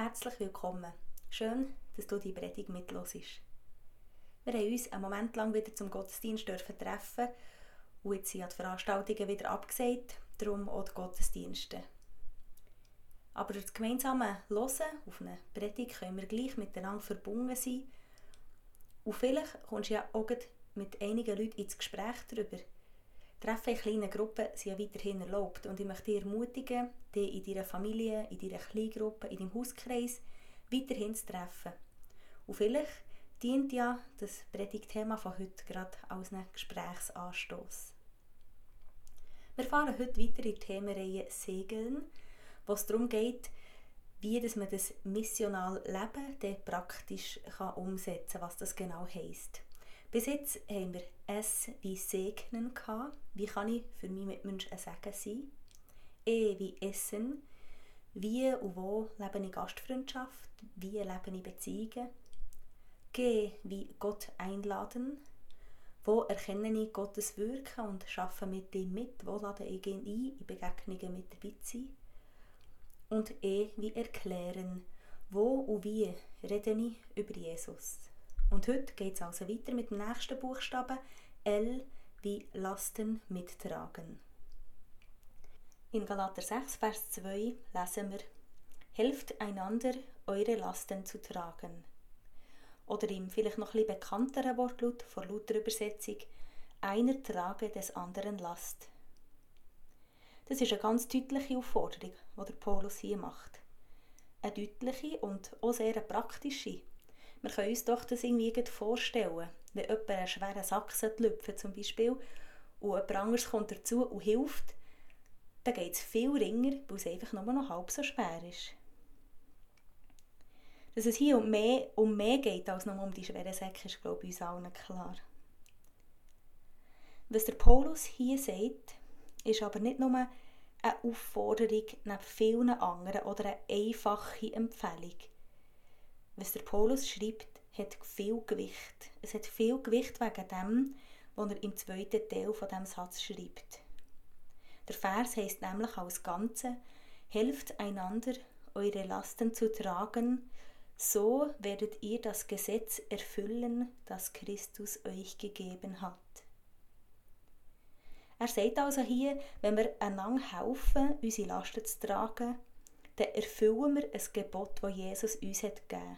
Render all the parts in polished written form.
Herzlich willkommen. Schön, dass du die Predigt mithörst. Wir haben uns einen Moment lang wieder zum Gottesdienst treffen und jetzt sind die Veranstaltungen wieder abgesagt, darum auch die Gottesdienste. Aber durch das gemeinsame Hören auf eine Predigt können wir gleich miteinander verbunden sein und vielleicht kommst du ja auch mit einigen Leuten ins Gespräch darüber. Treffen in kleinen Gruppen sind ja weiterhin erlaubt und ich möchte dich ermutigen, dich in deiner Familie, in deiner Kleingruppe, in deinem Hauskreis weiterhin zu treffen. Und vielleicht dient ja das Predigtthema von heute gerade als ein Gesprächsanstoss. Wir fahren heute weiter in die Themenreihe Segeln, wo es darum geht, wie man das missionale Leben praktisch umsetzen kann, was das genau heisst. Bis jetzt haben wir S wie Segnen gehabt. Wie kann ich für meine Mitmenschen ein Segen sein? E wie Essen. Wie und wo lebe ich Gastfreundschaft? Wie lebe ich Beziehungen? G wie Gott einladen. Wo erkenne ich Gottes Wirken und arbeite mit ihm mit? Wo lade ich ihn ein, in Begegnungen mit dabei zu sein? Und E wie erklären. Wo und wie rede ich über Jesus? Und heute geht es also weiter mit dem nächsten Buchstaben L wie Lasten mittragen. In Galater 6, Vers 2 lesen wir: Helft einander, eure Lasten zu tragen. Oder im vielleicht noch ein bisschen bekannteren Wortlaut von Luther-Übersetzung: Einer trage des anderen Last. Das ist eine ganz deutliche Aufforderung, die der Paulus hier macht. Eine deutliche und auch sehr praktische. Wir können uns doch das irgendwie vorstellen, wenn jemand einen schweren Sack lüpfen zum Beispiel und jemand anderes kommt dazu und hilft, dann geht es viel ringer, weil es einfach nur noch halb so schwer ist. Dass es hier um mehr geht als nur um die schweren Säcke, ist, glaube ich, uns allen klar. Was der Paulus hier sagt, ist aber nicht nur eine Aufforderung neben vielen anderen oder eine einfache Empfehlung. Was der Paulus schreibt, hat viel Gewicht. Es hat viel Gewicht wegen dem, was er im zweiten Teil von diesem Satz schreibt. Der Vers heisst nämlich als Ganze: Helft einander, eure Lasten zu tragen, so werdet ihr das Gesetz erfüllen, das Christus euch gegeben hat. Er sagt also hier, wenn wir einander helfen, unsere Lasten zu tragen, dann erfüllen wir ein Gebot, das Jesus uns hat gegeben.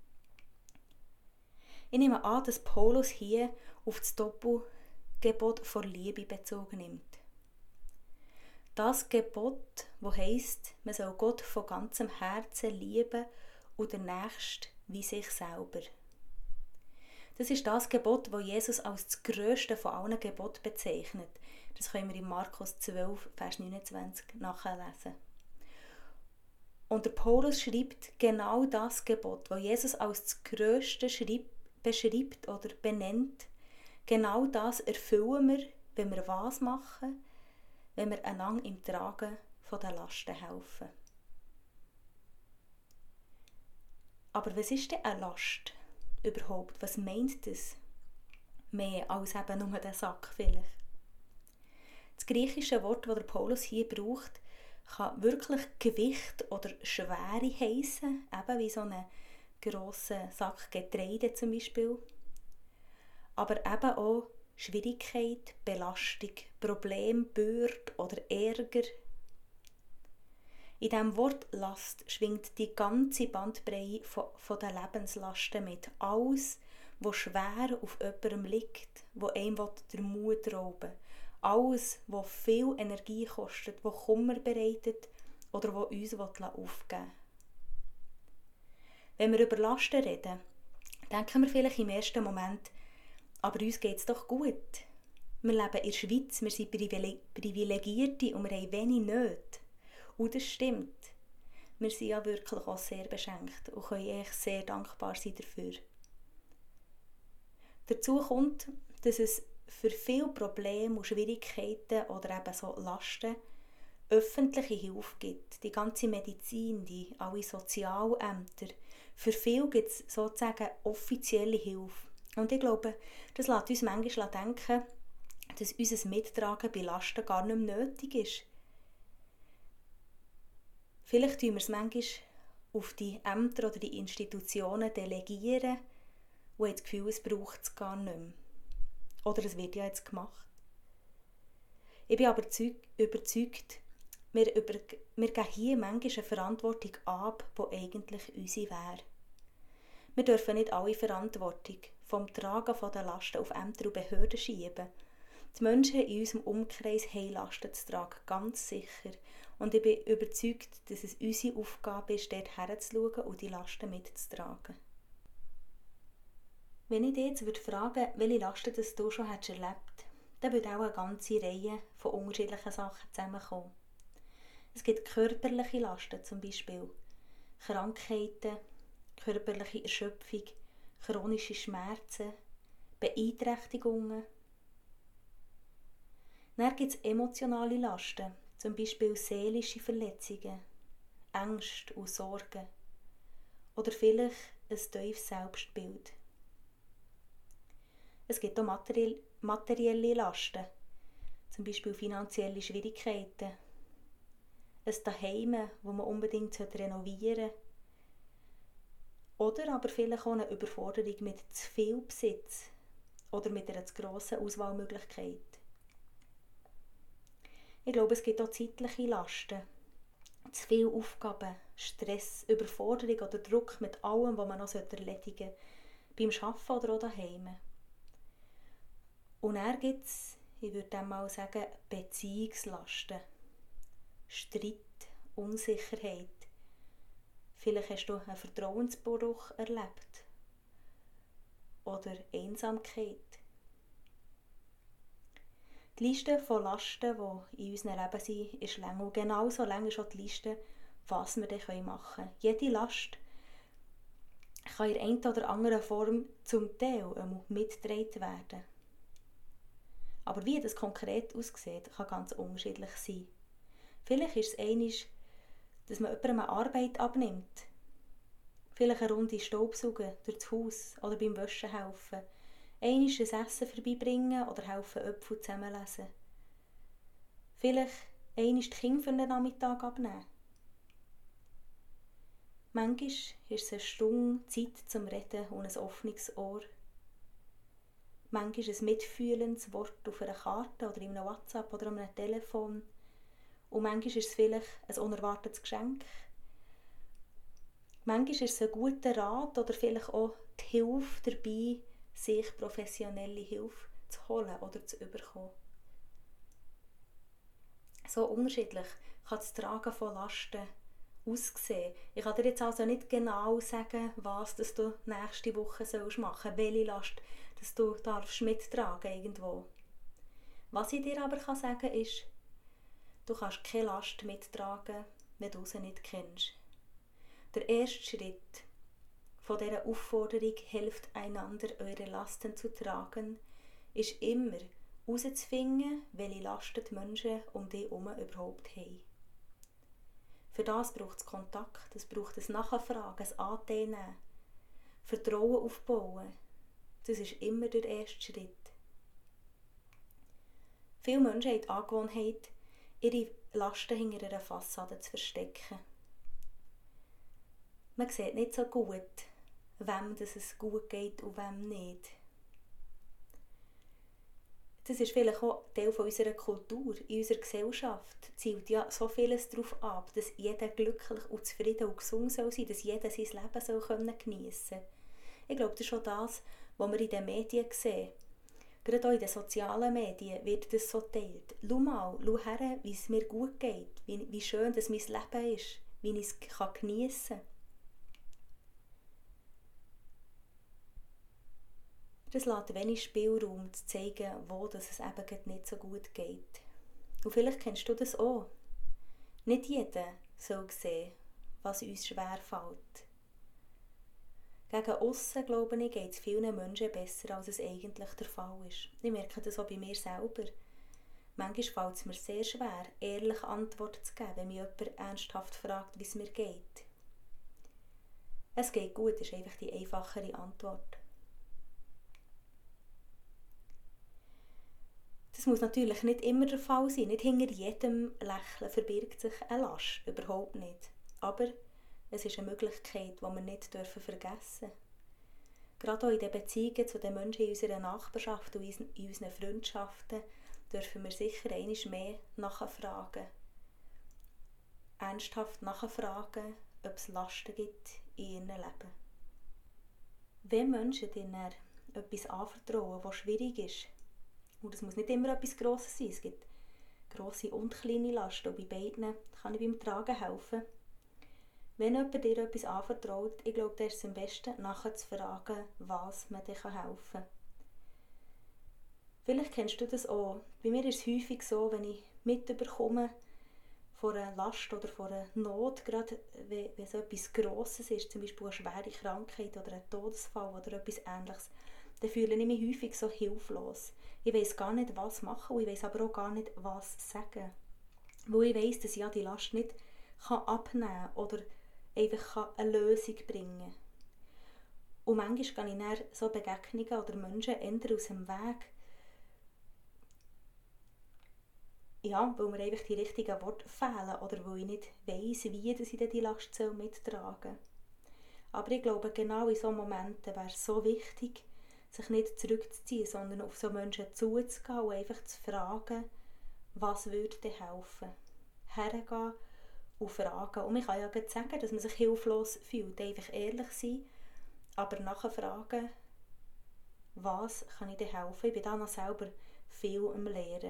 Ich nehme an, dass Paulus hier auf das Doppelgebot von Liebe Bezug nimmt. Das Gebot, das heisst, man soll Gott von ganzem Herzen lieben und den Nächsten wie sich selber. Das ist das Gebot, das Jesus als das grösste von allen Geboten bezeichnet. Das können wir in Markus 12, Vers 29 nachlesen. Und der Paulus schreibt genau das Gebot, das Jesus als das grösste beschreibt oder benennt. Genau das erfüllen wir, wenn wir was machen, wenn wir einander im Tragen von den Lasten helfen. Aber was ist denn eine Last überhaupt? Was meint das? Mehr als eben nur den Sack vielleicht. Das griechische Wort, das der Paulus hier braucht, kann wirklich Gewicht oder Schwere heissen, eben wie so einen grossen Sack Getreide zum Beispiel. Aber eben auch Schwierigkeit, Belastung, Problem, Bürde oder Ärger. In diesem Wort Last schwingt die ganze Bandbreite von den Lebenslasten mit. Alles, was schwer auf jemandem liegt, was einem den Mut rauben will. Alles, was viel Energie kostet, was Kummer bereitet oder was uns aufgeben will. Wenn wir über Lasten reden, denken wir vielleicht im ersten Moment, aber uns geht es doch gut. Wir leben in der Schweiz, wir sind Privilegierte und wir haben wenig Nöte. Und das stimmt. Wir sind ja wirklich auch sehr beschenkt und können echt sehr dankbar sein dafür. Dazu kommt, dass es für viele Probleme und Schwierigkeiten oder eben so Lasten öffentliche Hilfe gibt. Die ganze Medizin, alle Sozialämter. Für viele gibt es sozusagen offizielle Hilfe. Und ich glaube, das lässt uns manchmal denken, dass unser Mittragen bei Lasten gar nicht mehr nötig ist. Vielleicht tun wir es manchmal auf die Ämter oder die Institutionen delegieren und haben das Gefühl, es braucht es gar nicht mehr. Oder es wird ja jetzt gemacht. Ich bin aber überzeugt, wir geben hier manchmal eine Verantwortung ab, die eigentlich unsere wäre. Wir dürfen nicht alle Verantwortung vom Tragen der Lasten auf Ämter und Behörden schieben. Die Menschen in unserem Umkreis haben Lasten zu tragen, ganz sicher. Und ich bin überzeugt, dass es unsere Aufgabe ist, dort hinzuschauen und die Lasten mitzutragen. Wenn ich dich jetzt fragen würde, welche Lasten du schon erlebt hast, dann würde auch eine ganze Reihe von unterschiedlichen Sachen zusammenkommen. Es gibt körperliche Lasten, zum Beispiel Krankheiten, körperliche Erschöpfung, chronische Schmerzen, Beeinträchtigungen. Dann gibt es emotionale Lasten, zum Beispiel seelische Verletzungen, Ängste und Sorgen oder vielleicht ein tiefes Selbstbild. Es gibt auch materielle Lasten, zum Beispiel finanzielle Schwierigkeiten, ein Zuhause, das man unbedingt renovieren sollte, oder aber vielleicht auch eine Überforderung mit zu viel Besitz oder mit einer zu grossen Auswahlmöglichkeit. Ich glaube, es gibt auch zeitliche Lasten, zu viele Aufgaben, Stress, Überforderung oder Druck mit allem, was man noch erledigen sollte, beim Arbeiten oder auch daheim. Und dann gibt es, ich würde dann mal sagen, Beziehungslasten, Streit, Unsicherheit. Vielleicht hast du einen Vertrauensbruch erlebt oder Einsamkeit. Die Liste von Lasten, die in unserem Leben sind, ist lang. Und genauso lang ist auch die Liste, was wir dann machen können. Jede Last kann in der einen oder anderen Form zum Teil mitgetragen werden. Aber wie das konkret aussieht, kann ganz unterschiedlich sein. Vielleicht ist es einmal, dass man jemandem eine Arbeit abnimmt. Vielleicht eine Runde Staubsaugen durch das Haus oder beim Waschen helfen. Einmal ein Essen vorbeibringen oder helfen Äpfel zusammenlesen. Vielleicht einmal die Kinder für einen Nachmittag abnehmen. Manchmal ist es eine Stunde Zeit zum Reden und ein offenes Ohr. Manchmal ein mitfühlendes Wort auf einer Karte oder in einem WhatsApp oder an einem Telefon. Und manchmal ist es vielleicht ein unerwartetes Geschenk. Manchmal ist es ein guter Rat oder vielleicht auch die Hilfe dabei, sich professionelle Hilfe zu holen oder zu bekommen. So unterschiedlich kann das Tragen von Lasten aussehen. Ich kann dir jetzt also nicht genau sagen, was du nächste Woche machen sollst, welche Last du darfst mittragen irgendwo. Was ich dir aber sagen kann, ist, du kannst keine Last mittragen, wenn du sie nicht kennst. Der erste Schritt von dieser Aufforderung, helft einander, eure Lasten zu tragen, ist immer herauszufinden, welche Lasten die Menschen um dich herum überhaupt haben. Für das braucht es Kontakt, es braucht ein Nachfragen, ein Antennen, Vertrauen aufbauen. Das ist immer der erste Schritt. Viele Menschen haben die Angewohnheit, ihre Lasten hinter einer Fassade zu verstecken. Man sieht nicht so gut, wem es gut geht und wem nicht. Das ist vielleicht auch Teil unserer Kultur, in unserer Gesellschaft zielt ja so vieles darauf ab, dass jeder glücklich und zufrieden und gesund sein soll, dass jeder sein Leben geniessen soll. Ich glaube, das ist schon das, was wir in den Medien sehen. Gerade auch in den sozialen Medien wird das so geteilt. Schau mal, schau her, wie es mir gut geht, wie schön das mein Leben ist, wie ich es geniessen kann. Das lässt wenig Spielraum, zu zeigen, wo es eben nicht so gut geht. Und vielleicht kennst du das auch. Nicht jeder soll sehen, was uns schwerfällt. Gegen aussen, glaube ich, geht es vielen Menschen besser, als es eigentlich der Fall ist. Ich merke das auch bei mir selber. Manchmal fällt es mir sehr schwer, ehrlich Antworten zu geben, wenn mich jemand ernsthaft fragt, wie es mir geht. Es geht gut, ist einfach die einfachere Antwort. Das muss natürlich nicht immer der Fall sein. Nicht hinter jedem Lächeln verbirgt sich eine Last. Überhaupt nicht. Aber Es ist eine Möglichkeit, die wir nicht vergessen dürfen. Gerade auch in den Beziehungen zu den Menschen in unserer Nachbarschaft und in unseren Freundschaften dürfen wir sicher einmal mehr nachfragen. Ernsthaft nachfragen, ob es Lasten gibt in ihrem Leben. Wenn Menschen dir dann etwas anvertrauen, was schwierig ist, und es muss nicht immer etwas Grosses sein, es gibt grosse und kleine Lasten, und bei beiden kann ich beim Tragen helfen. Wenn jemand dir etwas anvertraut, ich glaube, dann ist es am besten, nachher zu fragen, was man dir helfen kann. Vielleicht kennst du das auch. Bei mir ist es häufig so, wenn ich mitbekomme von einer Last oder von einer Not, gerade wenn so etwas Grosses ist, zum Beispiel eine schwere Krankheit oder ein Todesfall oder etwas Ähnliches, dann fühle ich mich häufig so hilflos. Ich weiss gar nicht, was machen, und ich weiss aber auch gar nicht, was sagen. Weil ich weiss, dass ich ja die Last nicht abnehmen kann oder einfach eine Lösung bringen kann. Und manchmal gehe ich dann so Begegnungen oder Menschen eher aus dem Weg, ja, weil mir einfach die richtigen Worte fehlen oder weil ich nicht weiss, wie ich die Last mittragen soll. Aber ich glaube, genau in solchen Momenten wäre es so wichtig, sich nicht zurückzuziehen, sondern auf so Menschen zuzugehen und einfach zu fragen, was würde dir helfen. Hergehen und fragen. Und man kann ja gerade sagen, dass man sich hilflos fühlt, einfach ehrlich sein, aber nachher fragen, was kann ich dir helfen. Ich bin da noch selber viel am Lernen.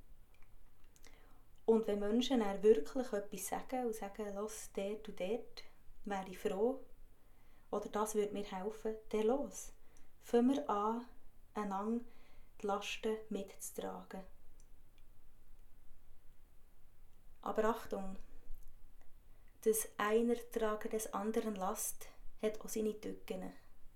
Und wenn Menschen dann wirklich etwas sagen und sagen, los, dort und dort, wäre ich froh, oder das würde mir helfen, dann los. Fangen wir an, einander die Lasten mitzutragen. Aber Achtung, das einer Tragen des anderen Last hat auch seine Tücken.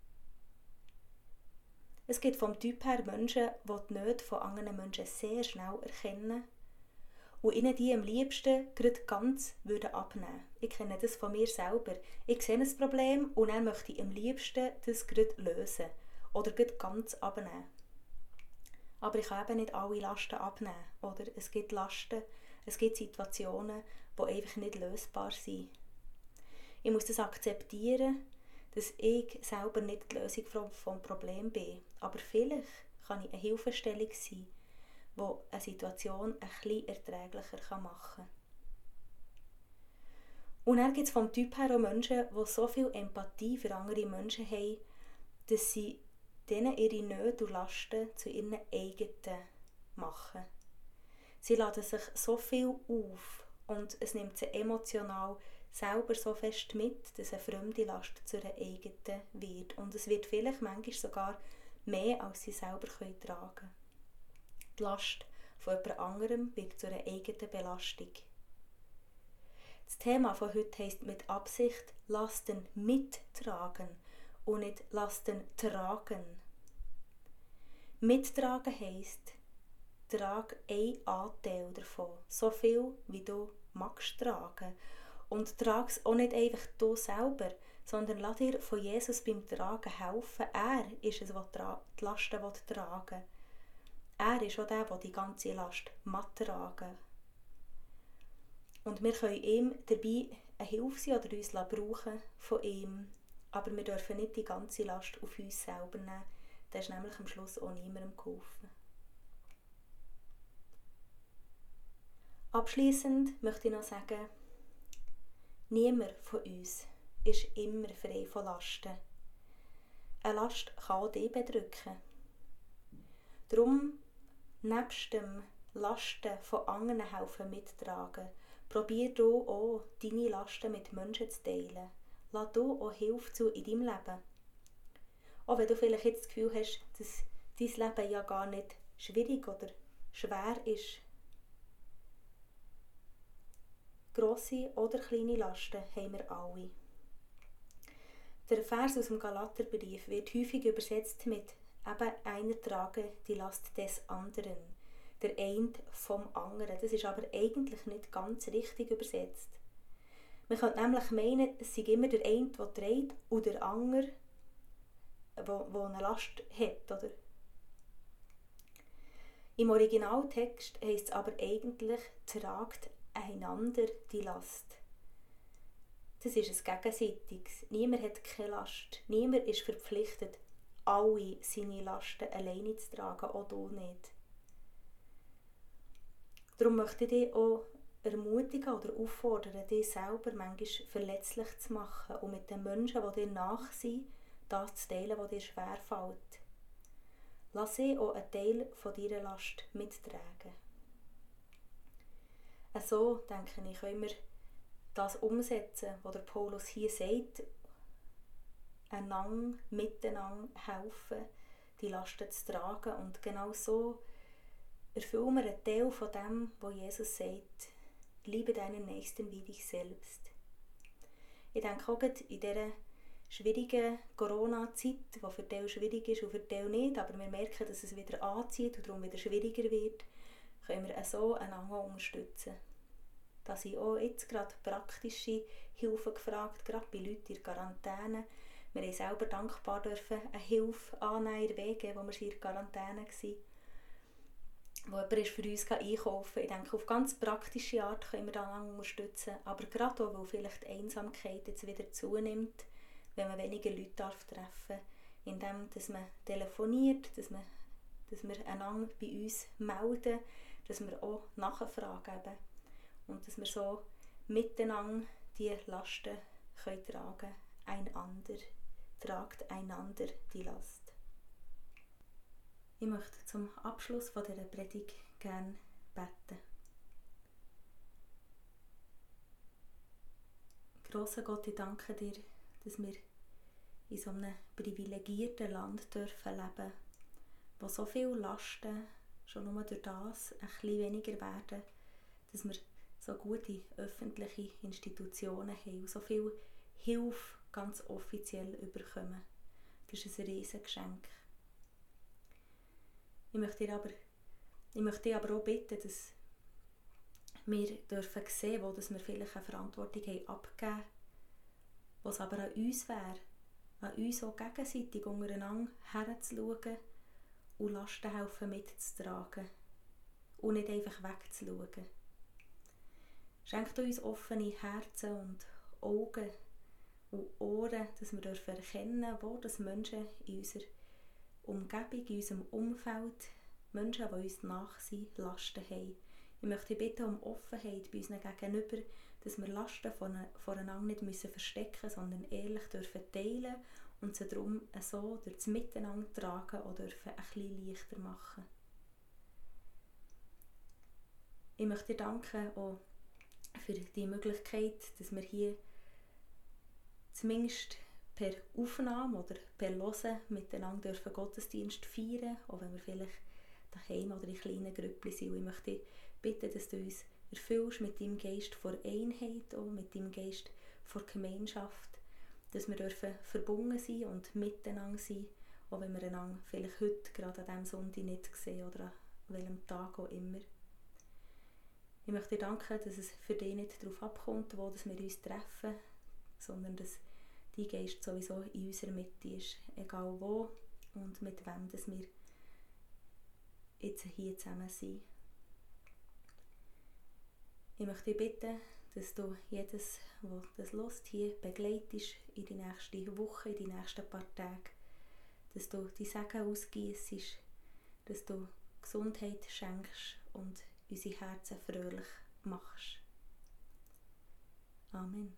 Es gibt vom Typ her Menschen, die die Nöte von anderen Menschen sehr schnell erkennen und ihnen die am liebsten gerade ganz abnehmen würden. Ich kenne das von mir selber. Ich sehe ein Problem und dann möchte ich am liebsten das gerade lösen oder gerade ganz abnehmen. Aber ich kann eben nicht alle Lasten abnehmen. Oder es gibt Lasten, es gibt Situationen, die einfach nicht lösbar sind. Ich muss das akzeptieren, dass ich selber nicht die Lösung vom Problem bin. Aber vielleicht kann ich eine Hilfestellung sein, die eine Situation ein bisschen erträglicher machen kann. Und dann gibt es vom Typ her auch Menschen, die so viel Empathie für andere Menschen haben, dass sie denen ihre Nöte und Lasten zu ihren eigenen machen. Sie laden sich so viel auf und es nimmt sie emotional selber so fest mit, dass eine fremde Last zu einer eigenen wird. Und es wird vielleicht manchmal sogar mehr, als sie selber tragen können. Die Last von jemand anderem wird zu einer eigenen Belastung. Das Thema von heute heisst mit Absicht Lasten mittragen und nicht Lasten tragen. Mittragen heisst, trage einen Anteil davon, so viel wie du magst tragen. Und trage es auch nicht einfach du selber, sondern lass dir von Jesus beim Tragen helfen. Er ist es, der die Lasten tragen will. Er ist auch der die ganze Last tragen. Und wir können ihm dabei eine Hilfe sein oder uns brauchen von ihm. Aber wir dürfen nicht die ganze Last auf uns selber nehmen. Das ist nämlich am Schluss auch niemandem geholfen. Abschliessend möchte ich noch sagen, niemand von uns ist immer frei von Lasten. Eine Last kann auch dich bedrücken. Darum, nebst dem Lasten von anderen helfen mittragen, probier du auch, deine Lasten mit Menschen zu teilen. Lass du auch Hilfe zu in deinem Leben. Auch wenn du vielleicht jetzt das Gefühl hast, dass dein Leben ja gar nicht schwierig oder schwer ist. Grosse oder kleine Lasten haben wir alle. Der Vers aus dem Galaterbrief wird häufig übersetzt mit eben einer trage die Last des anderen, der eine vom anderen. Das ist aber eigentlich nicht ganz richtig übersetzt. Man könnte nämlich meinen, es sei immer der eine, der trägt, und der andere, der eine Last hat. Oder? Im Originaltext heisst es aber eigentlich, tragt einander die Last. Das ist ein gegenseitiges. Niemand hat keine Last. Niemand ist verpflichtet, alle seine Lasten alleine zu tragen, auch du nicht. Darum möchte ich dich auch ermutigen oder auffordern, dich selber manchmal verletzlich zu machen und mit den Menschen, die dir nach sind, das zu teilen, was dir schwerfällt. Lass sie auch einen Teil von deiner Last mittragen. So, denke ich, können wir das umsetzen, was der Paulus hier sagt, einander, miteinander helfen, die Lasten zu tragen. Und genau so erfüllen wir einen Teil von dem, was Jesus sagt, liebe deinen Nächsten wie dich selbst. Ich denke auch in dieser schwierigen Corona-Zeit, die für die Teil schwierig ist und für die Teil nicht, aber wir merken, dass es wieder anzieht und darum wieder schwieriger wird, können wir so einander unterstützen. Da sind auch jetzt gerade praktische Hilfe gefragt, gerade bei Leuten in der Quarantäne. Wir haben selber dankbar dürfen eine Hilfe annehmen in der WG, wo wir in der Quarantäne waren. Wo jemand ist für uns einkaufen. Ich denke, auf ganz praktische Art können wir einander unterstützen. Aber gerade auch, weil vielleicht die Einsamkeit jetzt wieder zunimmt, wenn man weniger Leute treffen darf, indem dass man telefoniert, dass wir einander bei uns melden, dass wir auch nachfragen eben. Und dass wir so miteinander die Lasten können tragen. Einander. Tragt einander die Last. Ich möchte zum Abschluss von dieser Predigt gerne beten. Grosser Gott, ich danke dir, dass wir in so einem privilegierten Land dürfen leben, wo so viele Lasten schon nur durch das ein bisschen weniger werden, dass wir so gute öffentliche Institutionen haben und so viel Hilfe ganz offiziell bekommen. Das ist ein riesiges Geschenk. Ich möchte dich aber auch bitten, dass wir dürfen sehen, wo dass wir vielleicht eine Verantwortung haben abgegeben, wo es aber an uns wäre, an uns auch gegenseitig untereinander herzuschauen und Lasten helfen mitzutragen und nicht einfach wegzuschauen. Schenkt uns offene Herzen und Augen und Ohren, dass wir dürfen erkennen, wo das Menschen in unserer Umgebung, in unserem Umfeld, Menschen, die uns nach sind, Lasten haben. Ich möchte bitten um Offenheit bei unseren Gegenüber, dass wir Lasten voneinander nicht verstecken müssen, sondern ehrlich dürfen teilen und sie darum so durch das Miteinander tragen oder dürfen ein bisschen leichter machen. Ich möchte dir danken auch für die Möglichkeit, dass wir hier zumindest per Aufnahme oder per Hören miteinander dürfen Gottesdienst feiern, auch wenn wir vielleicht daheim oder in kleinen Grüppchen sind. Und ich möchte bitten, dass du uns erfüllst mit deinem Geist vor Einheit, auch mit deinem Geist vor Gemeinschaft, dass wir dürfen verbunden sein und miteinander sein, auch wenn wir einander vielleicht heute gerade an diesem Sonntag nicht sehen oder an welchem Tag auch immer. Ich möchte dir danken, dass es für dich nicht darauf abkommt, wo dass wir uns treffen, sondern dass dein Geist sowieso in unserer Mitte ist, egal wo und mit wem dass wir jetzt hier zusammen sind. Ich möchte dich bitten, dass du jedes, das hört, hier begleitest in die nächste Woche, in die nächsten paar Tage, dass du die Segen ausgiessest, dass du Gesundheit schenkst und unsere Herzen fröhlich machst. Amen.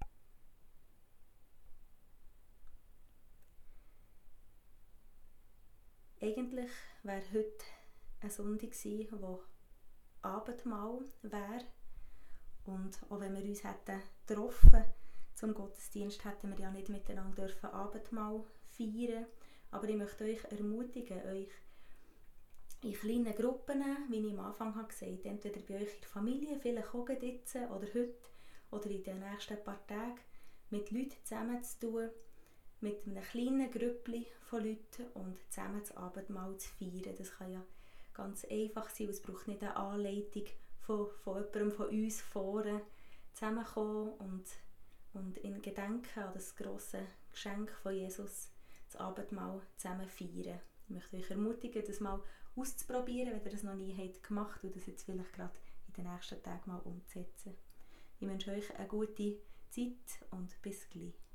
Eigentlich wäre heute ein Sonntag gewesen, wo Abendmahl wäre. Und auch wenn wir uns hätten getroffen zum Gottesdienst, hätten wir ja nicht miteinander Abendmahl feiern. Aber ich möchte euch ermutigen, euch in kleinen Gruppen, wie ich am Anfang gesagt habe, entweder bei euch in der Familie, vielleicht auch jetzt oder heute oder in den nächsten paar Tagen, mit Leuten zusammenzutun, mit einem kleinen Grüppli von Leuten und zusammen das Abendmahl zu feiern. Das kann ja ganz einfach sein, es braucht nicht eine Anleitung von jemandem von uns vorne zusammenkommen und in Gedenken an das grosse Geschenk von Jesus, das Abendmahl zusammen feiern. Ich möchte euch ermutigen, das mal auszuprobieren, wenn ihr das noch nie habt gemacht und das jetzt vielleicht gerade in den nächsten Tagen mal umzusetzen. Ich wünsche euch eine gute Zeit und bis gleich.